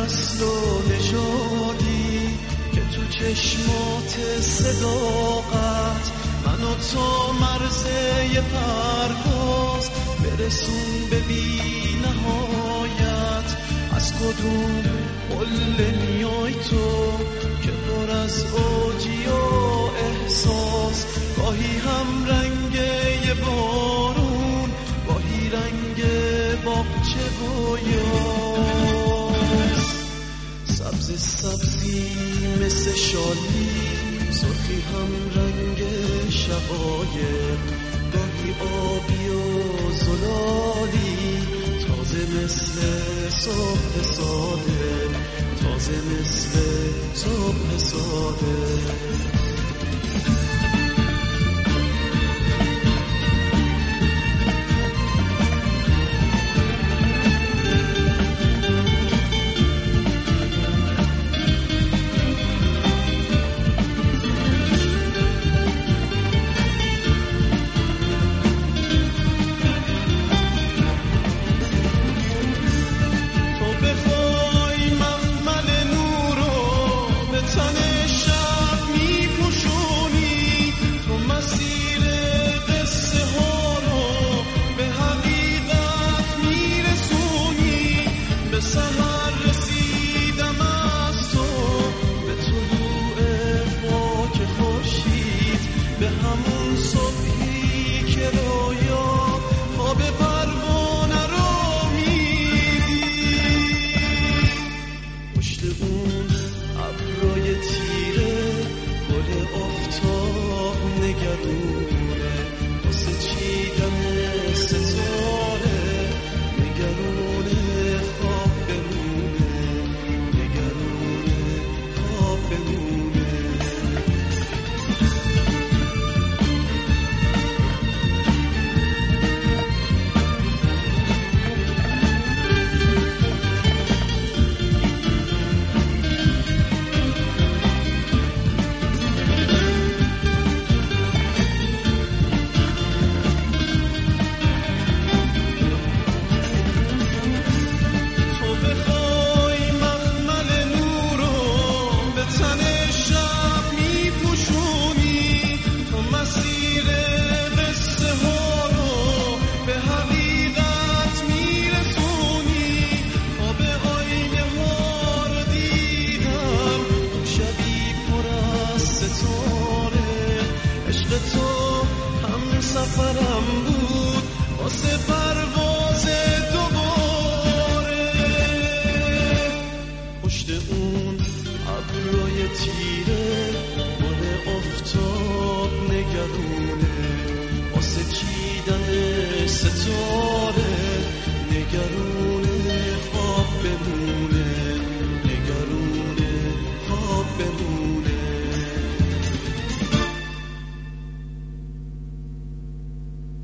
نسل و نژادی که تو چشمات صداقت منو تا مرزه پرواز برسون به بی نهایت. از کدوم قله میای تو که پر از اوجی و احساس، گاهی هم رنگ یه بارون، گاهی رنگ باغچه و یاس. سبز سبزی مثل شالی، سرخی هم رنگ شقایق، گاهی آبی و زلالی، تازه مثل صبح ساده، تازه مثل صبح ساده. سفرم بود واسه پرواز دوباره، پشت اون ابرای تیره گل آفتاب نگرونه، واسه چیدن ستاره نگرونه خواب بمونه، نگرونه خواب بمونه.